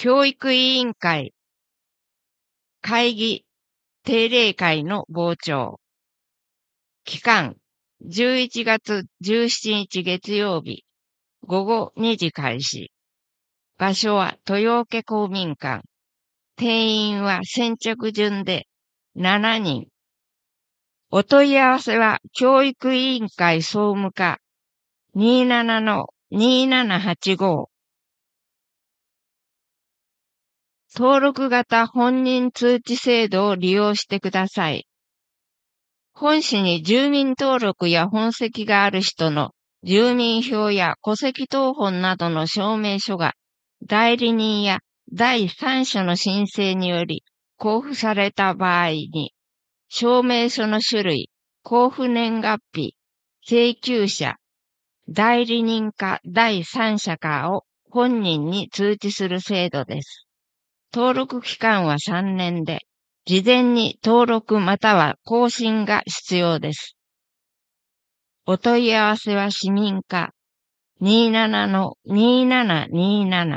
教育委員会会議定例会の傍聴。期間11月17日月曜日午後2時開始。場所は豊岡公民館。定員は先着順で7人。お問い合わせは教育委員会総務課 27-2785。登録型本人通知制度を利用してください。本市に住民登録や本籍がある人の住民票や戸籍謄本などの証明書が代理人や第三者の申請により交付された場合に、証明書の種類、交付年月日、請求者、代理人か第三者かを本人に通知する制度です。登録期間は3年で、事前に登録または更新が必要です。お問い合わせは市民課 27-2727。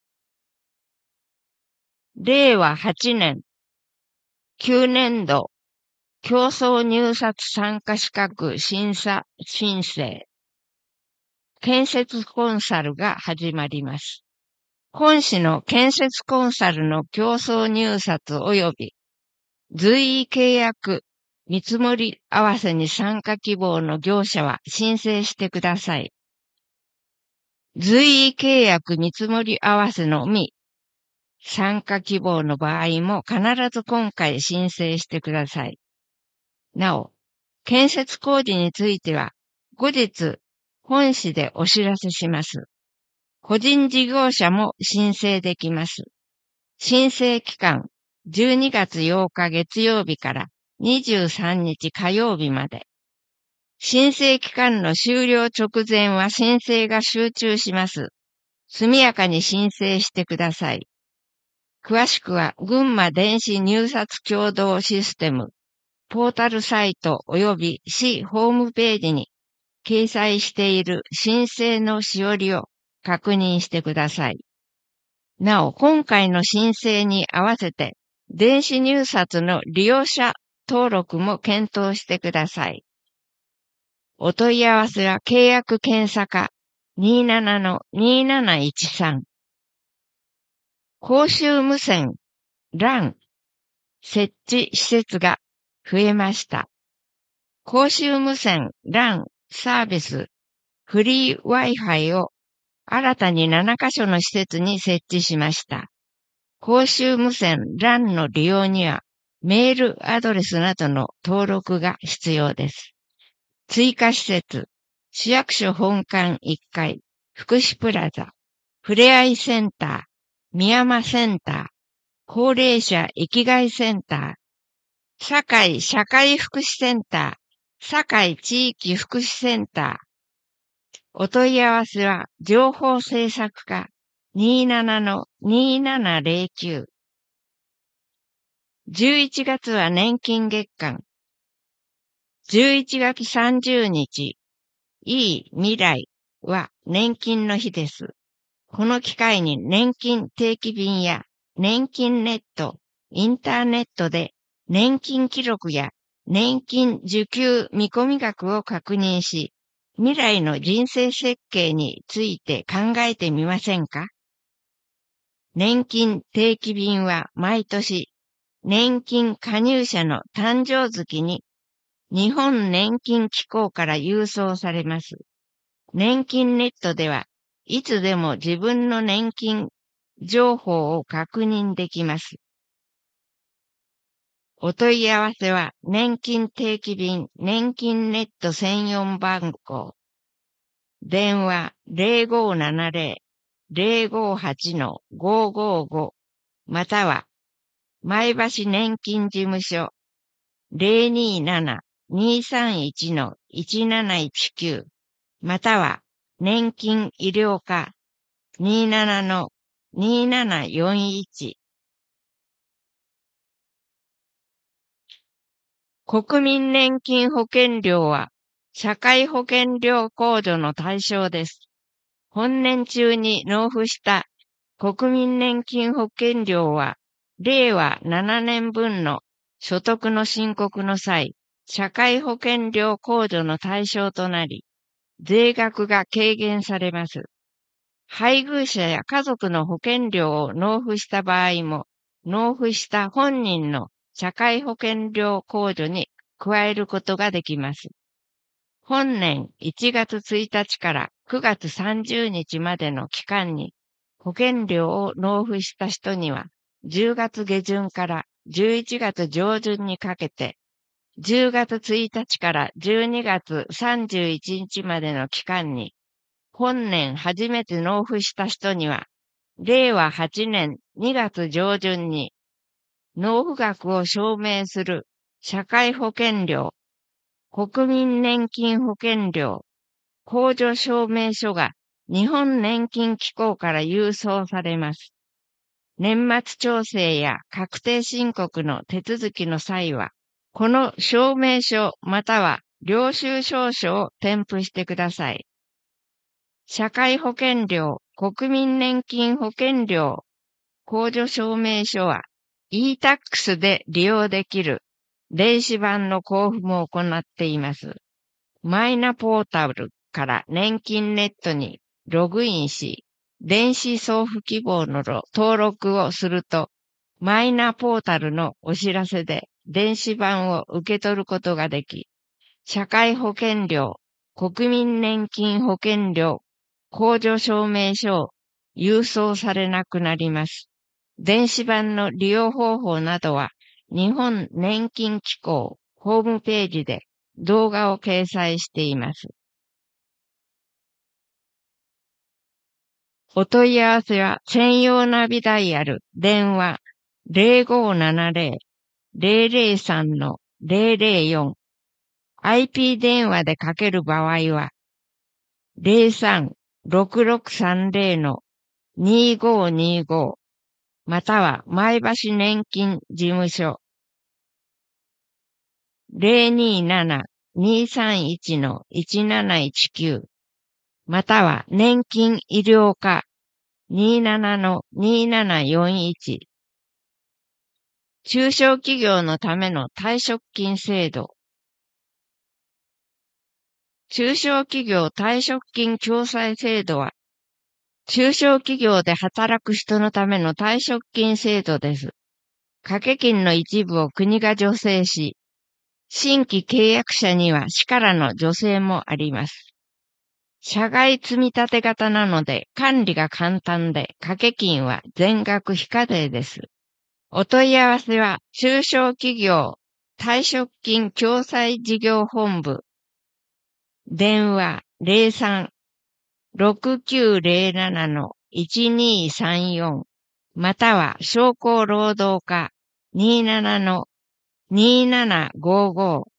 令和8年、9年度、競争入札参加資格審査申請。建設コンサルが始まります。本市の建設コンサルの競争入札及び随意契約見積もり合わせに参加希望の業者は申請してください。随意契約見積もり合わせのみ参加希望の場合も必ず今回申請してください。なお、建設工事については後日本市でお知らせします。個人事業者も申請できます。申請期間12月8日月曜日から23日火曜日まで。申請期間の終了直前は申請が集中します。速やかに申請してください。詳しくは群馬電子入札共同システムポータルサイト及び市ホームページに掲載している申請のしおりを確認してください。なお、今回の申請に合わせて電子入札の利用者登録も検討してください。お問い合わせは契約検査課 27-2713。公衆無線 LAN 設置施設が増えました。公衆無線 LAN サービスフリー Wi-Fi を新たに7カ所の施設に設置しました。公衆無線 LAN の利用にはメールアドレスなどの登録が必要です。追加施設、市役所本館1階、福祉プラザ、ふれあいセンター、宮山センター、高齢者生きがいセンター、堺社会福祉センター、堺地域福祉センター。お問い合わせは情報政策課 27-2709。11月は年金月間。11月30日、いい未来は年金の日です。この機会に年金定期便や年金ネット、インターネットで年金記録や年金受給見込み額を確認し、未来の人生設計について考えてみませんか？年金定期便は毎年、年金加入者の誕生月に日本年金機構から郵送されます。年金ネットではいつでも自分の年金情報を確認できます。お問い合わせは年金定期便年金ネット専用番号。電話 0570-058-555 または前橋年金事務所 027-231-1719 または年金医療課 27-2741。国民年金保険料は社会保険料控除の対象です。本年中に納付した国民年金保険料は、令和7年分の所得の申告の際、社会保険料控除の対象となり、税額が軽減されます。配偶者や家族の保険料を納付した場合も、納付した本人の社会保険料控除に加えることができます。本年1月1日から9月30日までの期間に保険料を納付した人には10月下旬から11月上旬にかけて10月1日から12月31日までの期間に本年初めて納付した人には令和8年2月上旬に納付額を証明する社会保険料国民年金保険料控除証明書が日本年金機構から郵送されます。年末調整や確定申告の手続きの際は、この証明書または領収証書を添付してください。社会保険料、国民年金保険料、控除証明書は e-tax で利用できる電子版の交付も行っています。マイナポータルから年金ネットにログインし、電子送付希望の登録をすると、マイナポータルのお知らせで電子版を受け取ることができ、社会保険料、国民年金保険料、控除証明書を郵送されなくなります。電子版の利用方法などは、日本年金機構ホームページで動画を掲載しています。お問い合わせは専用ナビダイヤル、電話0570-003-004 IP 電話でかける場合は03-6630-2525または前橋年金事務所027-231-1719または年金医療課27-2741中小企業のための退職金制度中小企業退職金共済制度は中小企業で働く人のための退職金制度です。掛け金の一部を国が助成し、新規契約者には市からの助成もあります。社外積立型なので管理が簡単で掛け金は全額非課税です。お問い合わせは中小企業退職金共済事業本部電話03-6907-1234または商工労働課27-2755